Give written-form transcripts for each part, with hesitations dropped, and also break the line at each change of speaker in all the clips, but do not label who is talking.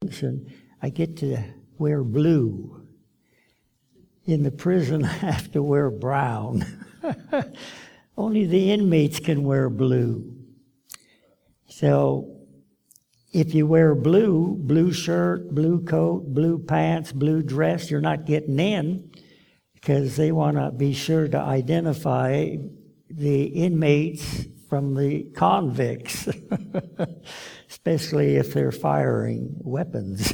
And I get to wear blue. In the prison, I have to wear brown. Only the inmates can wear blue. So if you wear blue shirt, blue coat, blue pants, blue dress, you're not getting in, because they want to be sure to identify the inmates from the convicts, especially if they're firing weapons.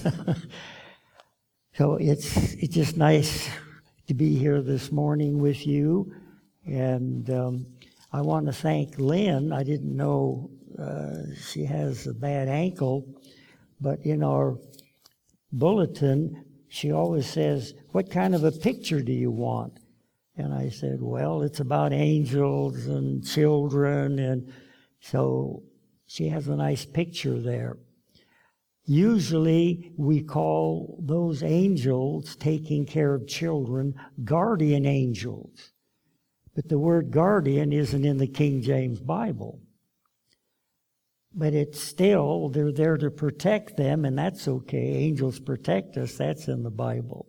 So it's just nice to be here this morning with you. And I want to thank Lynn. I didn't know she has a bad ankle, but in our bulletin, she always says, "What kind of a picture do you want?" And I said, "Well, it's about angels and children." And so she has a nice picture there. Usually we call those angels taking care of children guardian angels. But the word guardian isn't in the King James Bible. But it's still, they're there to protect them, and that's okay. Angels protect us, that's in the Bible.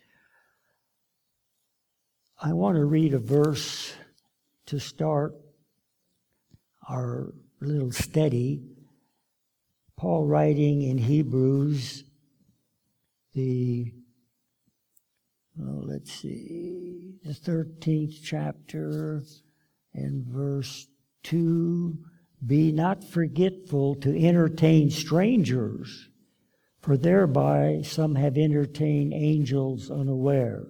I want to read a verse to start our little study. Paul writing in Hebrews, the 13th chapter and verse 2, "Be not forgetful to entertain strangers, for thereby some have entertained angels unaware."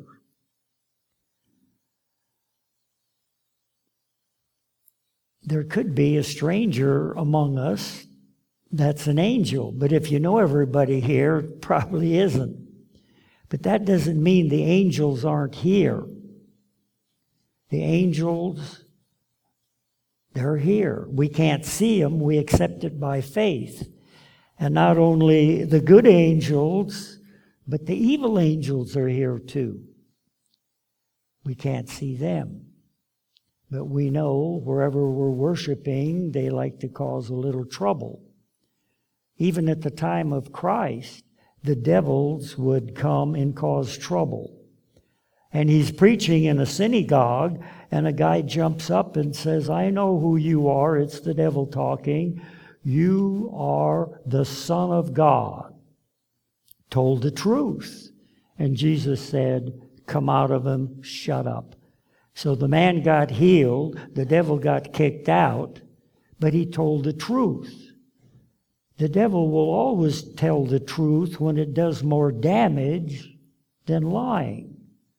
There could be a stranger among us that's an angel, but if you know everybody here, it probably isn't. But that doesn't mean the angels aren't here. The angels, they're here. We can't see them. We accept it by faith. And not only the good angels, but the evil angels are here too. We can't see them. But we know wherever we're worshiping, they like to cause a little trouble. Even at the time of Christ, the devils would come and cause trouble. And he's preaching in a synagogue, and a guy jumps up and says, "I know who you are." It's the devil talking. "You are the Son of God." Told the truth. And Jesus said, "Come out of him, shut up." So the man got healed, the devil got kicked out, but he told the truth. The devil will always tell the truth when it does more damage than lying.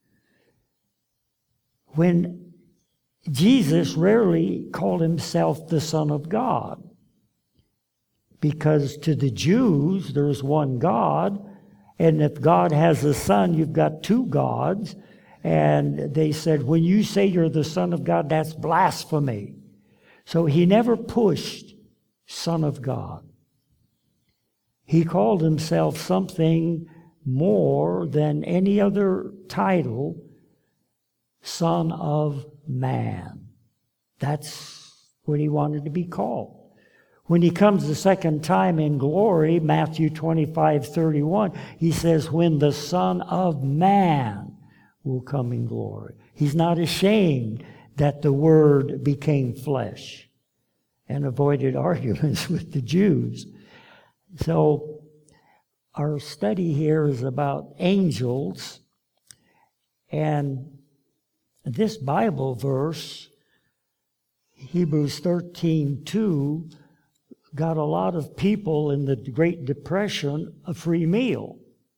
When Jesus rarely called himself the Son of God, because to the Jews there's one God, and if God has a son, you've got two gods. And they said, when you say you're the Son of God, that's blasphemy. So he never pushed Son of God. He called himself something more than any other title, Son of Man. That's what he wanted to be called. When he comes the second time in glory, Matthew 25:31, he says, when the Son of Man will come in glory. He's not ashamed that the Word became flesh, and avoided arguments with the Jews. So our study here is about angels, and this Bible verse, Hebrews 13:2, got a lot of people in the Great Depression a free meal.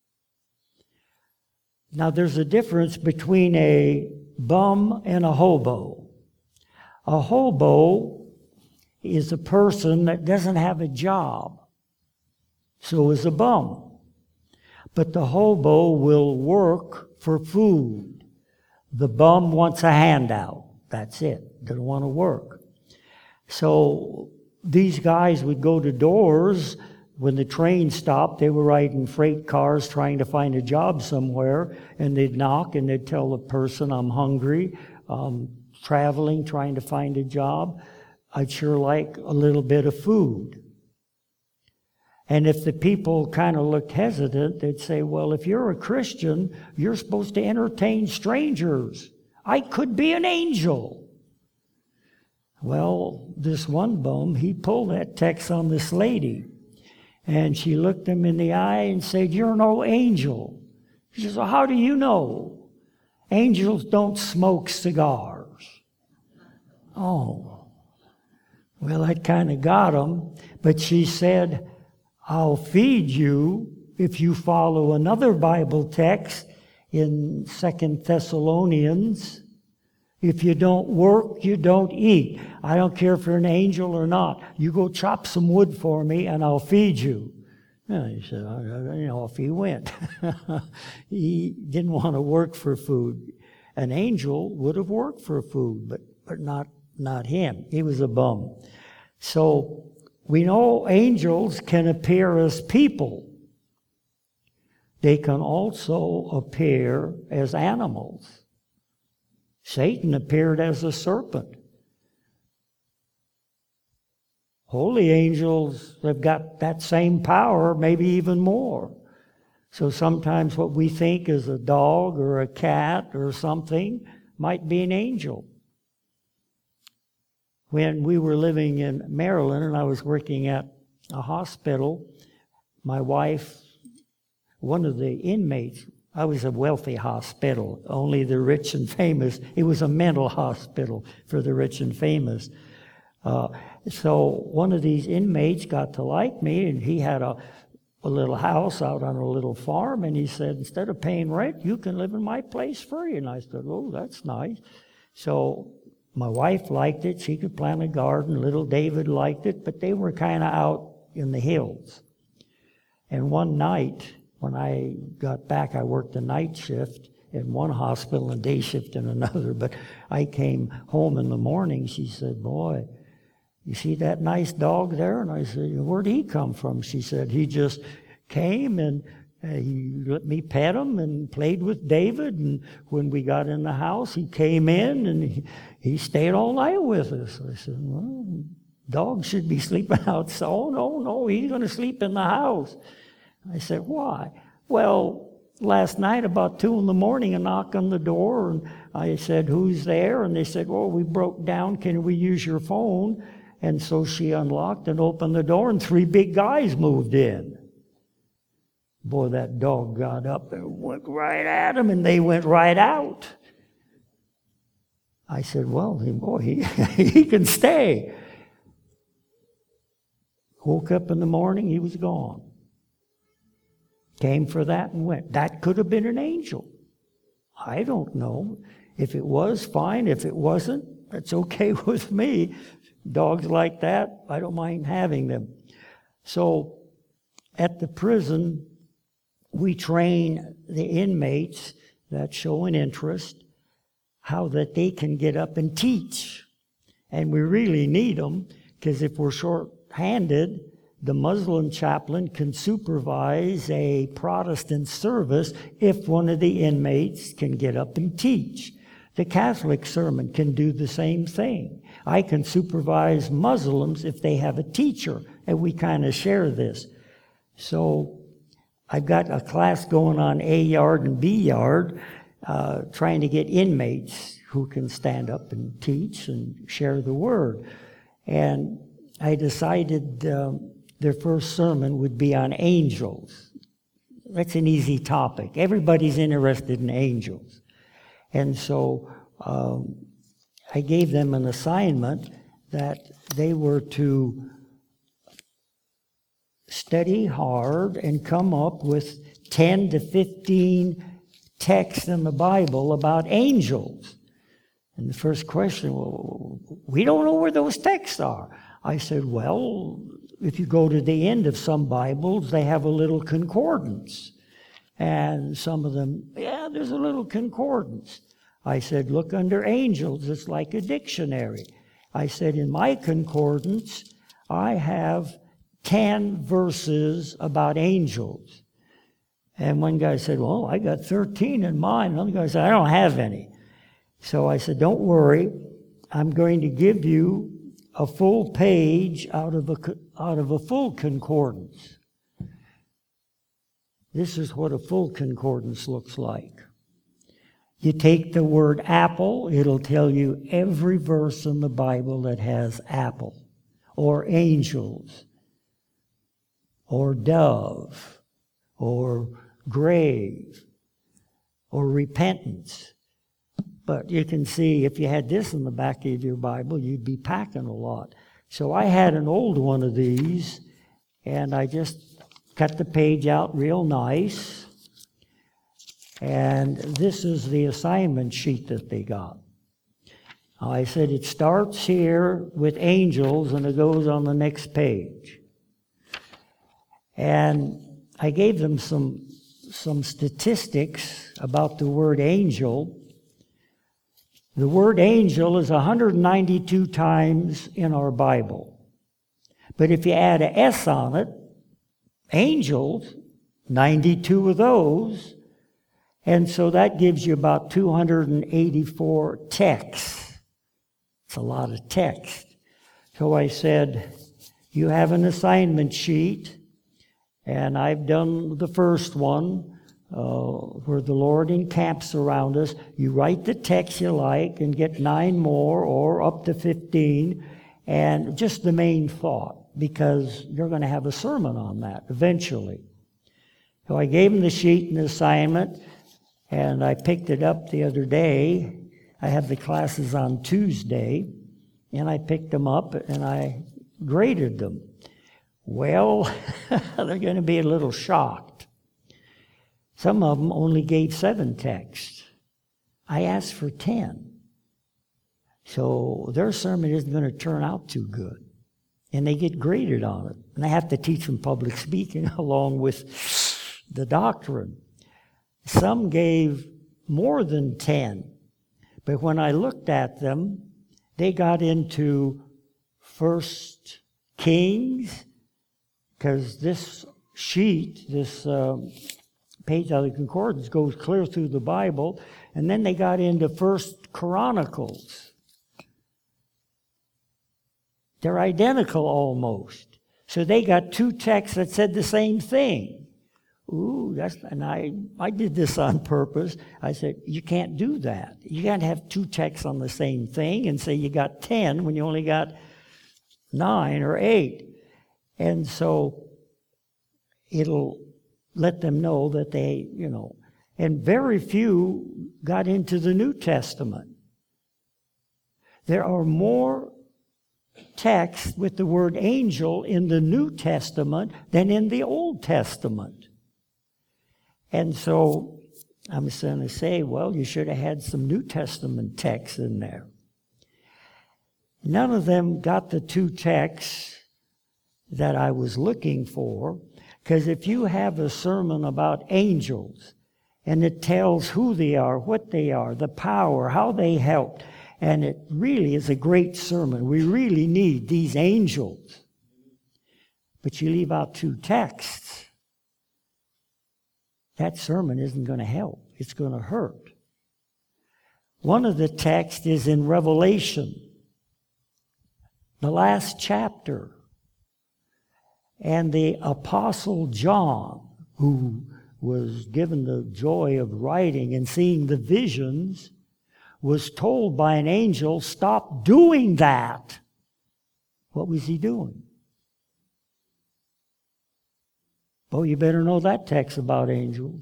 Now there's a difference between a bum and a hobo. A hobo is a person that doesn't have a job. So is a bum. But the hobo will work for food. The bum wants a handout. That's it. Doesn't want to work. So these guys would go to doors. When the train stopped, they were riding freight cars trying to find a job somewhere, and they'd knock and they'd tell the person, I'm hungry, traveling, trying to find a job. I'd sure like a little bit of food. And if the people kind of looked hesitant, they'd say, well, if you're a Christian, you're supposed to entertain strangers. I could be an angel. Well, this one bum, he pulled that text on this lady. And she looked him in the eye and said, you're no angel. She says, well, how do you know? Angels don't smoke cigars. Oh. Well, that kind of got him. But she said, I'll feed you if you follow another Bible text in 2 Thessalonians. If you don't work, you don't eat. I don't care if you're an angel or not. You go chop some wood for me and I'll feed you. And he said, off he went. He didn't want to work for food. An angel would have worked for food, but not him. He was a bum. So we know angels can appear as people. They can also appear as animals. Satan appeared as a serpent. Holy angels have got that same power, maybe even more. So sometimes what we think is a dog or a cat or something might be an angel. When we were living in Maryland and I was working at a hospital, my wife, one of the inmates, I was a wealthy hospital, only the rich and famous. It was a mental hospital for the rich and famous. So one of these inmates got to like me, and he had a little house out on a little farm, and he said, instead of paying rent, you can live in my place free. And I said, oh, that's nice. So my wife liked it. She could plant a garden. Little David liked it, but they were kind of out in the hills. And one night, when I got back, I worked a night shift in one hospital and day shift in another. But I came home in the morning. She said, boy, you see that nice dog there? And I said, where'd he come from? She said, he just came and he let me pet him and played with David. And when we got in the house, he came in and he stayed all night with us. I said, well, dogs should be sleeping outside. Oh, no, he's going to sleep in the house. I said, why? Well, last night about 2 a.m, a knock on the door, and I said, who's there? And they said, well, we broke down. Can we use your phone? And so she unlocked and opened the door, and 3 big guys moved in. Boy, that dog got up and went right at him, and they went right out. I said, well, he can stay. Woke up in the morning, he was gone. Came for that and went. That could have been an angel. I don't know. If it was, fine. If it wasn't, that's okay with me. Dogs like that, I don't mind having them. So at the prison, we train the inmates that show an interest how that they can get up and teach. And we really need them, because if we're short-handed, the Muslim chaplain can supervise a Protestant service if one of the inmates can get up and teach. The Catholic sermon can do the same thing. I can supervise Muslims if they have a teacher, and we kind of share this. So I've got a class going on A yard and B yard, trying to get inmates who can stand up and teach and share the word. And I decided their first sermon would be on angels. That's an easy topic. Everybody's interested in angels. And so I gave them an assignment that they were to study hard and come up with 10 to 15 texts in the Bible about angels. And the first question, well, we don't know where those texts are. I said, well, if you go to the end of some Bibles, they have a little concordance. And some of them, yeah, there's a little concordance. I said, look under angels, it's like a dictionary. I said, in my concordance, I have 10 verses about angels. And one guy said, well, I got 13 in mine. Another guy said, I don't have any. So I said, don't worry, I'm going to give you a full page out of a full concordance. This is what a full concordance looks like. You take the word apple, it'll tell you every verse in the Bible that has apple, or angels, or dove, or grave, or repentance. But you can see if you had this in the back of your Bible, you'd be packing a lot. So I had an old one of these, and I just cut the page out real nice. And this is the assignment sheet that they got. I said it starts here with angels and it goes on the next page. And I gave them some statistics about the word angel. The word angel is 192 times in our Bible. But if you add an S on it, angels, 92 of those, and so that gives you about 284 texts. It's a lot of text. So I said, you have an assignment sheet, and I've done the first one, where the Lord encamps around us. You write the text you like and get 9 more or up to 15, and just the main thought, because you're going to have a sermon on that eventually. So I gave them the sheet and the assignment, and I picked it up the other day. I have the classes on Tuesday, and I picked them up and I graded them. Well, they're going to be a little shocked. Some of them only gave 7 texts. I asked for 10. So their sermon isn't going to turn out too good. And they get graded on it. And I have to teach them public speaking along with the doctrine. Some gave more than 10. But when I looked at them, they got into 1 Kings, because this sheet, this page out of the concordance goes clear through the Bible, and then they got into 1 Chronicles. They're identical almost. So they got 2 texts that said the same thing. And I did this on purpose. I said, you can't do that. You can't have 2 texts on the same thing and say you got 10 when you only got 9 or 8. And so it'll let them know that they, and very few got into the New Testament. There are more texts with the word angel in the New Testament than in the Old Testament. And so I'm going to say, well, you should have had some New Testament texts in there. None of them got the 2 texts that I was looking for, because if you have a sermon about angels, and it tells who they are, what they are, the power, how they helped, and it really is a great sermon. We really need these angels. But you leave out 2 texts. That sermon isn't going to help. It's going to hurt. One of the texts is in Revelation, the last chapter. And the Apostle John, who was given the joy of writing and seeing the visions, was told by an angel, stop doing that. What was he doing? Oh, you better know that text about angels.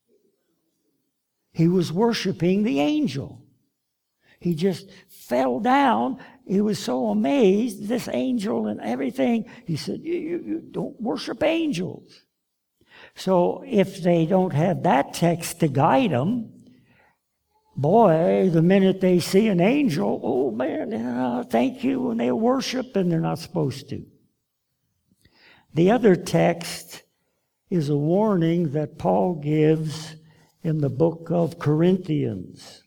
He was worshiping the angel. He just fell down. He was so amazed, this angel and everything. He said, you don't worship angels. So if they don't have that text to guide them, boy, the minute they see an angel, oh man, thank you, and they worship, and they're not supposed to. The other text is a warning that Paul gives in the book of Corinthians.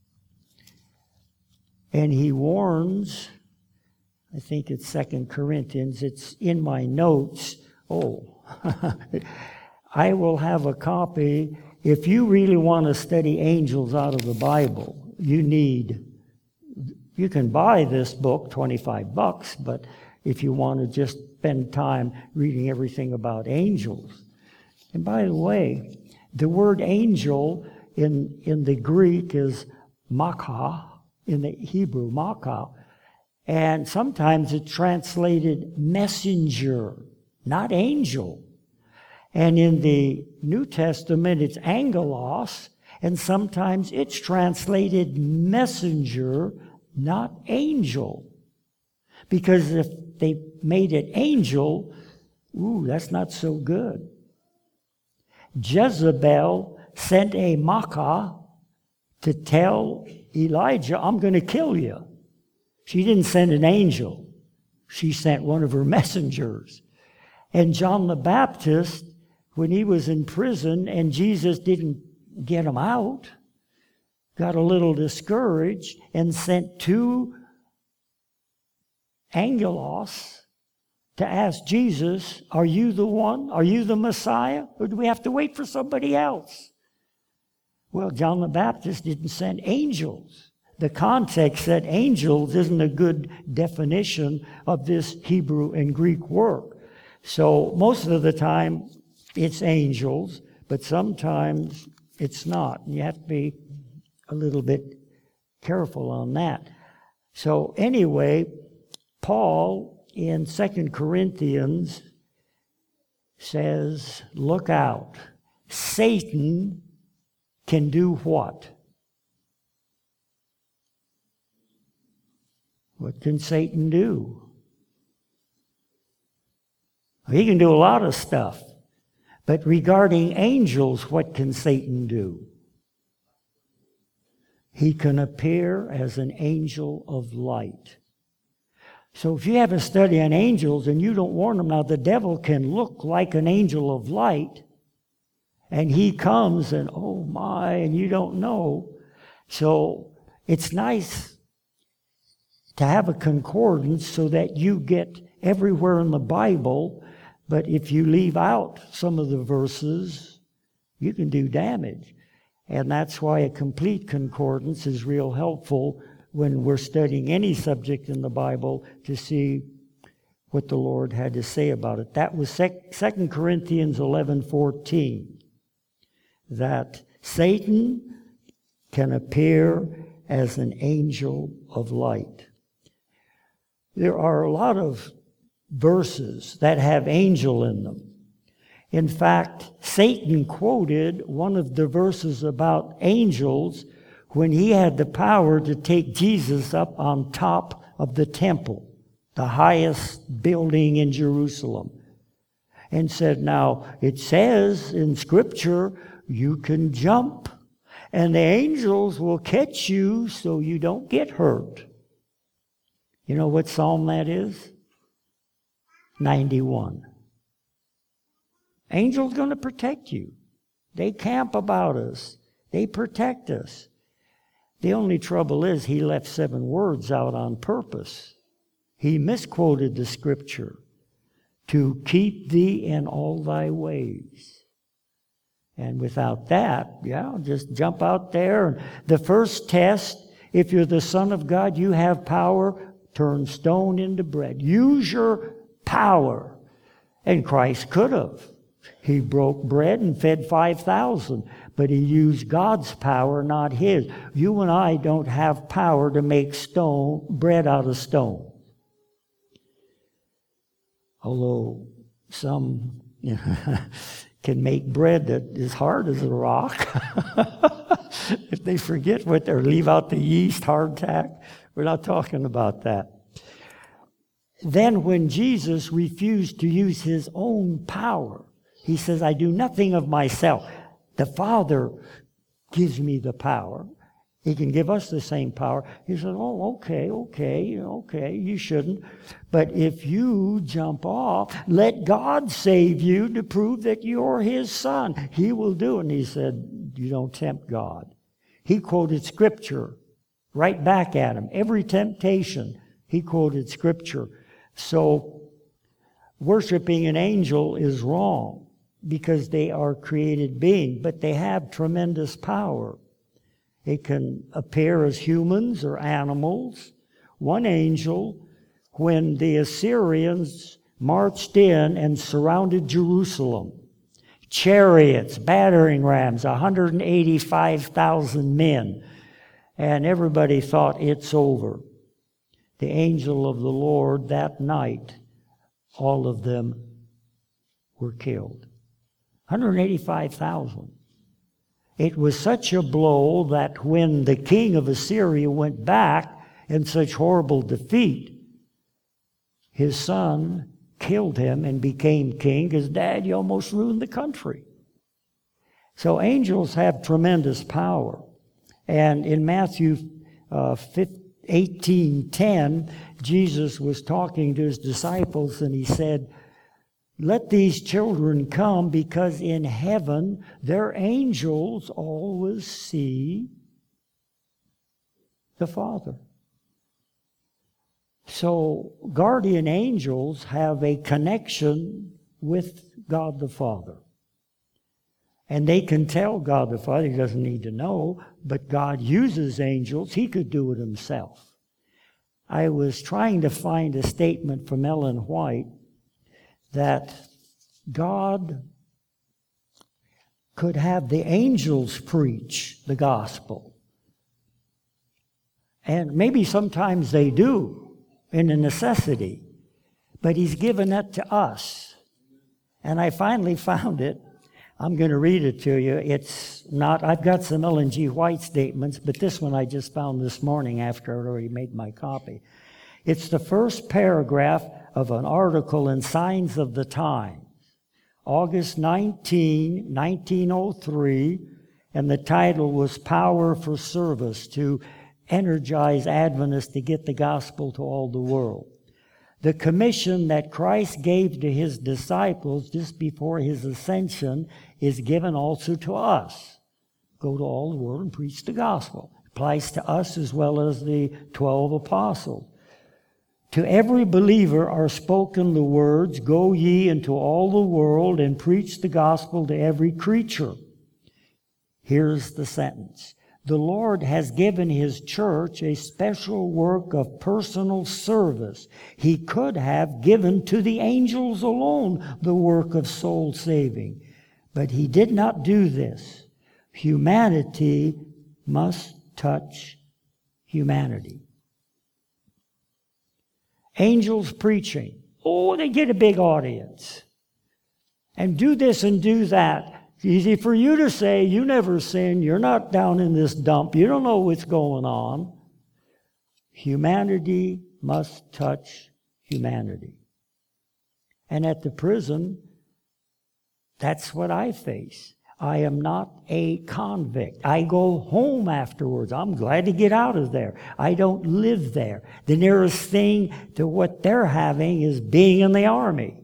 And he warns, I think it's 2 Corinthians, it's in my notes. I will have a copy. If you really want to study angels out of the Bible, you can buy this book, $25, but if you want to just spend time reading everything about angels, And by the way, the word angel in the Greek is makah, in the Hebrew, makah. And sometimes it's translated messenger, not angel. And in the New Testament, it's angelos, and sometimes it's translated messenger, not angel. Because if they made it angel, that's not so good. Jezebel sent a makah to tell Elijah, I'm going to kill you. She didn't send an angel. She sent one of her messengers. And John the Baptist, when he was in prison and Jesus didn't get him out, got a little discouraged and sent 2 angelos to ask Jesus, are you the one? Are you the Messiah? Or do we have to wait for somebody else? Well, John the Baptist didn't send angels. The context said angels isn't a good definition of this Hebrew and Greek work. So most of the time it's angels, but sometimes it's not. You have to be a little bit careful on that. So anyway, Paul in 2 Corinthians says, look out. Satan can do what? What can Satan do? He can do a lot of stuff. But regarding angels, what can Satan do? He can appear as an angel of light. So if you have a study on angels and you don't warn them, now the devil can look like an angel of light, and he comes and, oh my, and you don't know. So it's nice to have a concordance so that you get everywhere in the Bible, but if you leave out some of the verses, you can do damage. And that's why a complete concordance is real helpful when we're studying any subject in the Bible to see what the Lord had to say about it. That was 2 Corinthians 11:14, that Satan can appear as an angel of light. There are a lot of verses that have angel in them. In fact, Satan quoted one of the verses about angels when he had the power to take Jesus up on top of the temple, the highest building in Jerusalem, and said, now, it says in Scripture, you can jump, and the angels will catch you so you don't get hurt. You know what psalm that is? 91. Angels going to protect you. They camp about us. They protect us. The only trouble is he left 7 words out on purpose. He misquoted the Scripture. To keep thee in all thy ways. And without that, just jump out there. The first test, if you're the Son of God, you have power, turn stone into bread. Use your power. And Christ could have. He broke bread and fed 5,000, but he used God's power, not his. You and I don't have power to make bread out of stone. Although some can make bread that is hard as a rock. If they forget or leave out the yeast, hardtack, we're not talking about that. Then when Jesus refused to use his own power, he says, I do nothing of myself. The Father gives me the power. He can give us the same power. He said, okay, you shouldn't. But if you jump off, let God save you to prove that you're his son. He will do it. And he said, you don't tempt God. He quoted Scripture right back at him. Every temptation, he quoted Scripture. So worshiping an angel is wrong because they are created beings, but they have tremendous power. It can appear as humans or animals. One angel, when the Assyrians marched in and surrounded Jerusalem, chariots, battering rams, 185,000 men. And everybody thought it's over. The angel of the Lord that night, all of them were killed. 185,000. It was such a blow that when the king of Assyria went back in such horrible defeat, his son killed him and became king because Dad, you almost ruined the country. So angels have tremendous power. And in Matthew 18:10, Jesus was talking to his disciples and he said, let these children come because in heaven their angels always see the Father. So guardian angels have a connection with God the Father. And they can tell God the Father, he doesn't need to know, but God uses angels. He could do it himself. I was trying to find a statement from Ellen White that God could have the angels preach the gospel. And maybe sometimes they do in a necessity, but he's given that to us. And I finally found it. I'm going to read it to you. It's not, I've got some Ellen G. White statements, but this one I just found this morning after I'd already made my copy. It's the first paragraph of an article in Signs of the Times, August 19, 1903, and the title was Power for Service, to energize Adventists to get the gospel to all the world. The commission that Christ gave to his disciples just before his ascension is given also to us. Go to all the world and preach the gospel. It applies to us as well as the 12 apostles. To every believer are spoken the words, go ye into all the world and preach the gospel to every creature. Here's the sentence. The Lord has given his church a special work of personal service. He could have given to the angels alone the work of soul saving, but he did not do this. Humanity must touch humanity. Angels preaching. Oh, they get a big audience. And do this and do that. It's easy for you to say, you never sin, you're not down in this dump, you don't know what's going on. Humanity must touch humanity. And at the prison, that's what I face. I am not a convict. I go home afterwards. I'm glad to get out of there. I don't live there. The nearest thing to what they're having is being in the army.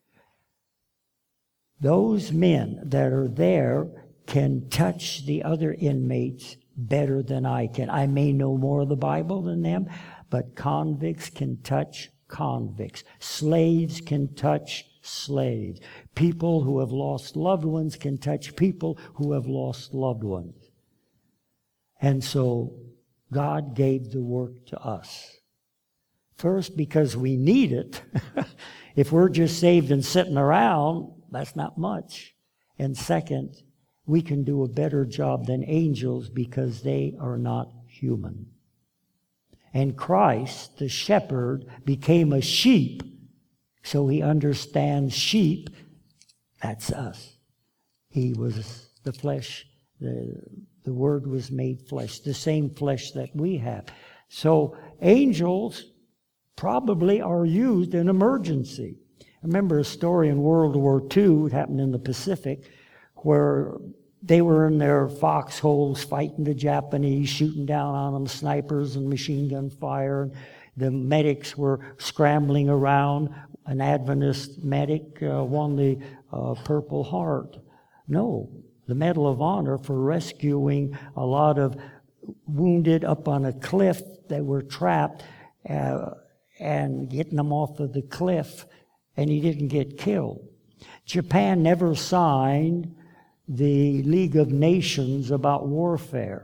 Those men that are there can touch the other inmates better than I can. I may know more of the Bible than them, but convicts can touch convicts. Slaves can touch slaves. People who have lost loved ones can touch people who have lost loved ones. And so God gave the work to us. First, because we need it. If we're just saved and sitting around, that's not much. And second, we can do a better job than angels because they are not human. And Christ, the shepherd, became a sheep, so he understands sheep. That's us. He was the flesh. The Word was made flesh, the same flesh that we have. So angels probably are used in emergency. I remember a story in World War II, it happened in the Pacific, where they were in their foxholes fighting the Japanese, shooting down on them, snipers and machine gun fire. The medics were scrambling around. An Adventist medic won the Purple Heart. No, the Medal of Honor for rescuing a lot of wounded up on a cliff that were trapped and getting them off of the cliff, and he didn't get killed. Japan never signed the League of Nations about warfare.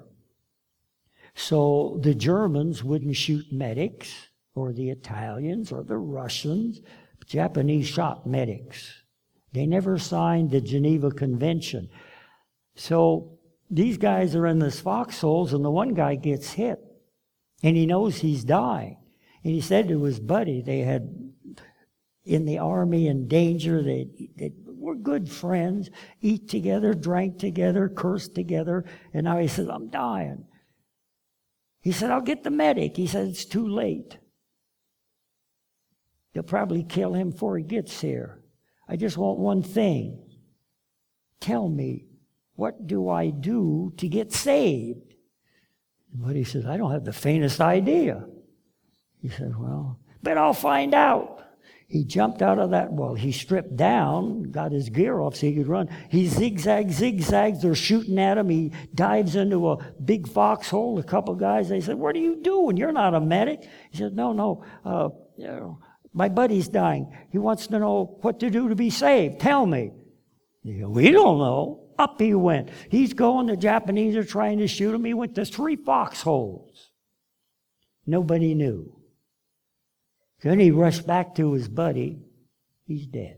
So the Germans wouldn't shoot medics, or the Italians, or the Russians. Japanese shot medics. They never signed the Geneva Convention. So these guys are in this foxholes, and the one guy gets hit, and he knows he's dying. And he said to his buddy, they had in the army in danger, they were good friends, eat together, drank together, cursed together, and now he says, I'm dying. He said, I'll get the medic. He said, it's too late. They'll probably kill him before he gets here. I just want one thing. Tell me, what do I do to get saved? But he says, I don't have the faintest idea. He said, well, but I'll find out. He jumped out of that, well, he stripped down, got his gear off so he could run. He zigzags, they're shooting at him. He dives into a big foxhole. A couple guys, they said, what are you doing? You're not a medic. He said, no, my buddy's dying. He wants to know what to do to be saved. Tell me. He said, we don't know. Up he went. He's going, the Japanese are trying to shoot him. He went to 3 foxholes. Nobody knew. Then he rushed back to his buddy. He's dead.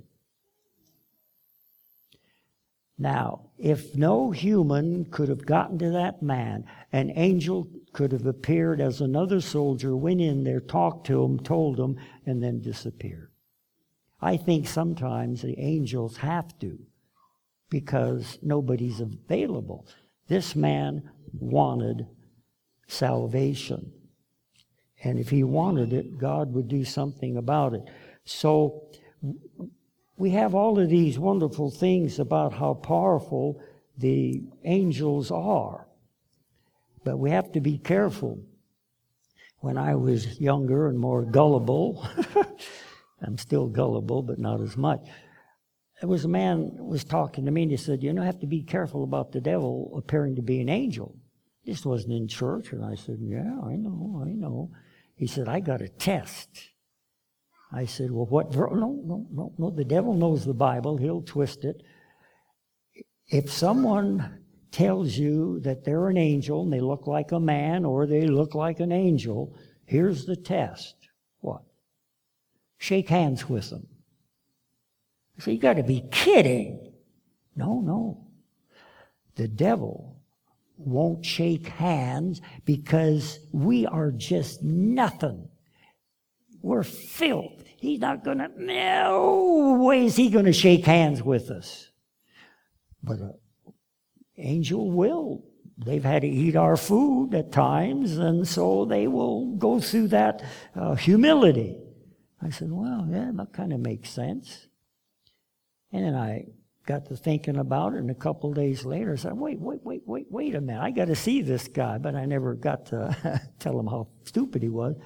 Now, if no human could have gotten to that man, an angel could have appeared as another soldier, went in there, talked to him, told him, and then disappeared. I think sometimes the angels have to, because nobody's available. This man wanted salvation. And if he wanted it, God would do something about it. So we have all of these wonderful things about how powerful the angels are. But we have to be careful. When I was younger and more gullible, I'm still gullible, but not as much. There was a man who was talking to me, and he said, you have to be careful about the devil appearing to be an angel. This wasn't in church. And I said, yeah, I know. He said, I got a test. I said, well, what? No, the devil knows the Bible. He'll twist it. If someone tells you that they're an angel and they look like a man or they look like an angel, here's the test. What? Shake hands with them. So you got to be kidding. No. The devil won't shake hands because we are just nothing. We're filth. He's not going to, no way is he going to shake hands with us. But an angel will. They've had to eat our food at times, and so they will go through that humility. I said, well, yeah, that kind of makes sense. And then I got to thinking about it, and a couple days later, I said, wait a minute. I got to see this guy, but I never got to tell him how stupid he was.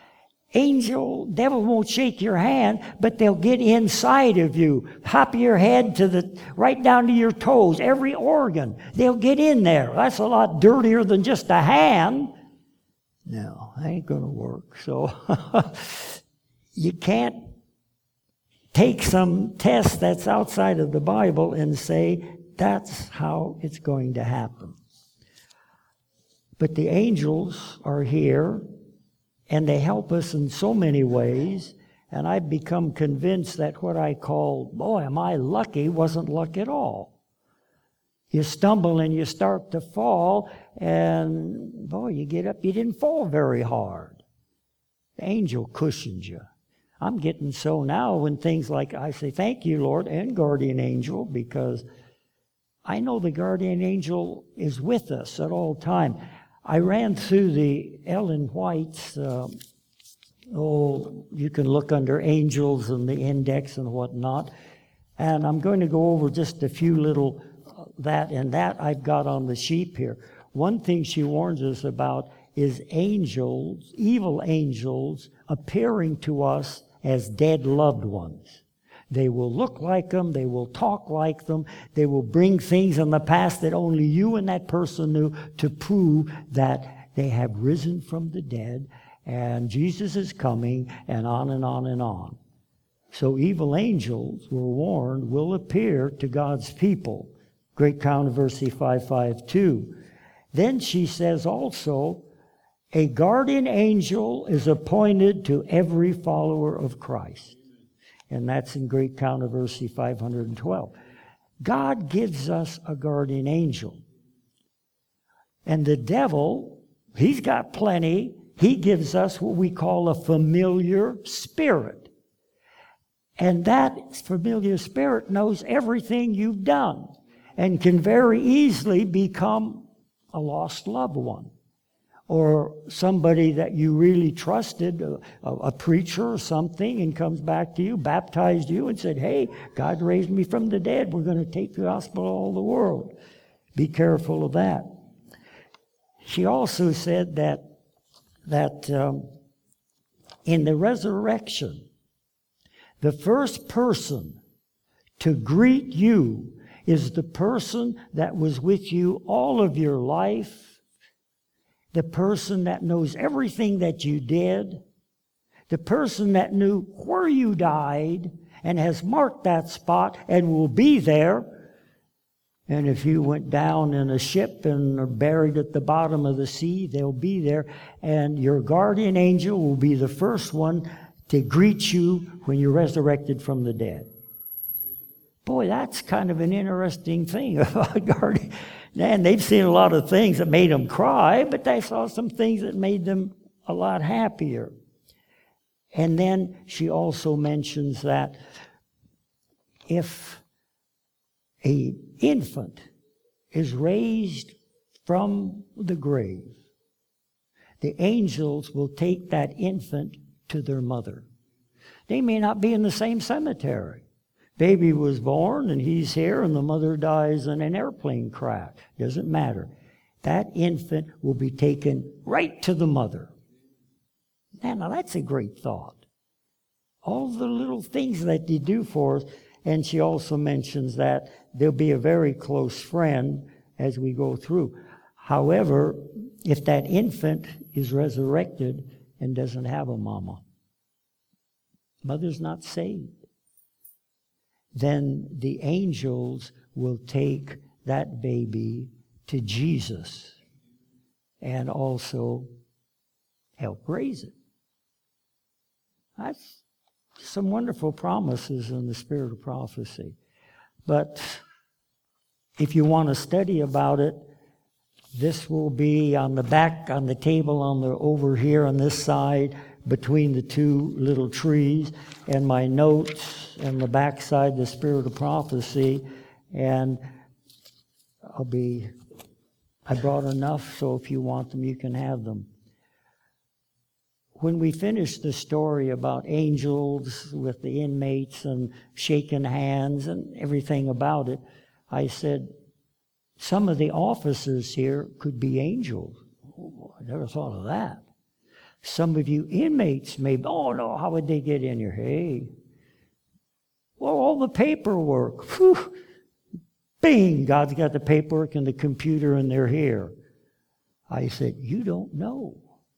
Devil won't shake your hand, but they'll get inside of you, hop your head right down to your toes, every organ. They'll get in there. That's a lot dirtier than just a hand. No, that ain't going to work. So you can't take some test that's outside of the Bible and say that's how it's going to happen. But the angels are here, and they help us in so many ways, and I've become convinced that what I call, boy, am I lucky, wasn't luck at all. You stumble and you start to fall, and boy, you get up, you didn't fall very hard. The angel cushions you. I'm getting so now when things like, I say, thank you, Lord, and guardian angel, because I know the guardian angel is with us at all time. I ran through the Ellen White's, you can look under angels and the index and whatnot, and I'm going to go over just a few little that I've got on the sheep here. One thing she warns us about is angels, evil angels, appearing to us as dead loved ones. They will look like them. They will talk like them. They will bring things in the past that only you and that person knew to prove that they have risen from the dead and Jesus is coming, and on and on and on. So evil angels, we're warned, will appear to God's people. Great Controversy 5:5-2. Then she says also, a guardian angel is appointed to every follower of Christ. And that's in Great Controversy 512. God gives us a guardian angel. And the devil, he's got plenty. He gives us what we call a familiar spirit. And that familiar spirit knows everything you've done and can very easily become a lost loved one or somebody that you really trusted, a preacher or something, and comes back to you, baptized you, and said, hey, God raised me from the dead. We're going to take the gospel to all the world. Be careful of that. She also said that in the resurrection, the first person to greet you is the person that was with you all of your life, the person that knows everything that you did, the person that knew where you died and has marked that spot and will be there. And if you went down in a ship and are buried at the bottom of the sea, they'll be there. And your guardian angel will be the first one to greet you when you're resurrected from the dead. Boy, that's kind of an interesting thing about guardian. And they've seen a lot of things that made them cry, but they saw some things that made them a lot happier. And then she also mentions that if an infant is raised from the grave, the angels will take that infant to their mother. They may not be in the same cemetery. Baby was born and he's here and the mother dies in an airplane crash. Doesn't matter. That infant will be taken right to the mother. Now that's a great thought. All the little things that they do for us. And she also mentions that there'll be a very close friend as we go through. However, if that infant is resurrected and doesn't have a mama, mother's not saved, then the angels will take that baby to Jesus and also help raise it. That's some wonderful promises in the spirit of prophecy. But if you want to study about it, this will be on the back, on the table over here on this side, between the two little trees, and my notes and the back side, the spirit of prophecy. And I brought enough, so if you want them, you can have them. When we finished the story about angels with the inmates and shaking hands and everything about it, I said, some of the officers here could be angels. Oh, I never thought of that. Some of you inmates may, oh no, how would they get in here? Hey, well, all the paperwork. Whew, bing, God's got the paperwork and the computer and they're here. I said, you don't know.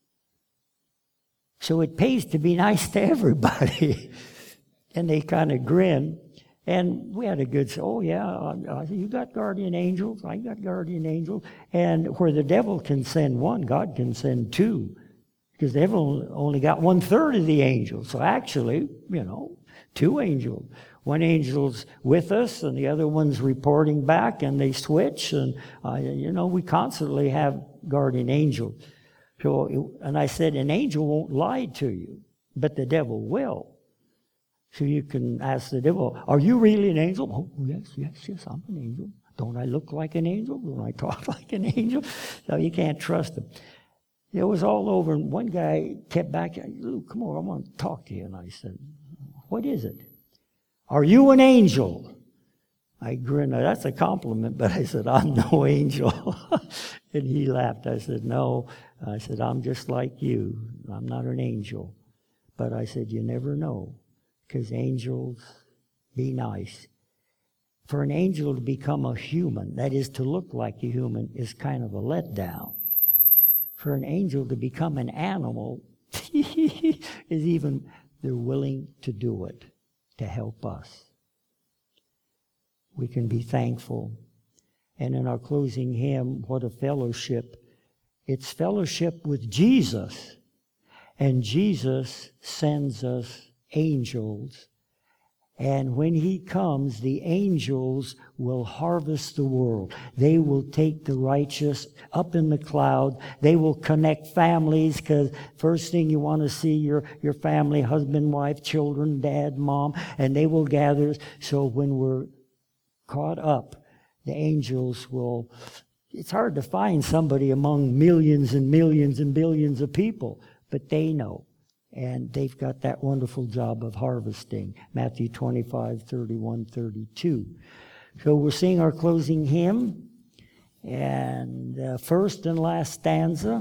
So it pays to be nice to everybody. And they kind of grinned. And we had a good, oh yeah, you got guardian angels, I got guardian angels. And where the devil can send one, God can send two. Because the devil only got 1/3 of the angels. So actually, two angels. One angel's with us and the other one's reporting back and they switch. And, we constantly have guardian angels. So, and I said, an angel won't lie to you, but the devil will. So you can ask the devil, are you really an angel? Oh, yes, I'm an angel. Don't I look like an angel? Don't I talk like an angel? No, you can't trust him. It was all over, and one guy kept back, Luke, come on, I want to talk to you. And I said, what is it? Are you an angel? I grinned. That's a compliment, but I said, I'm no angel. And he laughed. I said, no. I said, I'm just like you. I'm not an angel. But I said, you never know, because angels, be nice. For an angel to become a human, that is to look like a human, is kind of a letdown. For an angel to become an animal is even, they're willing to do it to help us. We can be thankful. And in our closing hymn, what a fellowship. It's fellowship with Jesus. And Jesus sends us angels And when He comes, the angels will harvest the world. They will take the righteous up in the cloud. They will connect families, because first thing you want to see your family, husband, wife, children, dad, mom, and they will gather. So when we're caught up, the angels will... It's hard to find somebody among millions and millions and billions of people, but they know. And they've got that wonderful job of harvesting. Matthew 25, 31, 32. So we'll sing our closing hymn. And first and last stanza.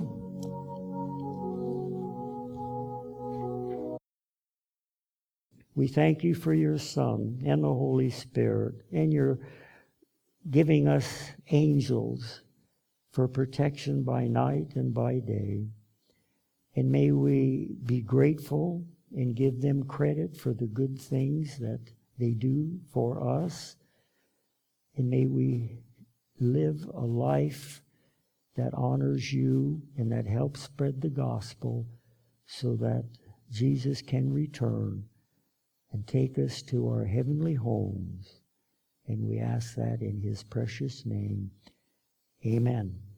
We thank you for your Son and the Holy Spirit, and your giving us angels for protection by night and by day. And may we be grateful and give them credit for the good things that they do for us. And may we live a life that honors you and that helps spread the gospel, so that Jesus can return and take us to our heavenly homes. And we ask that in His precious name. Amen.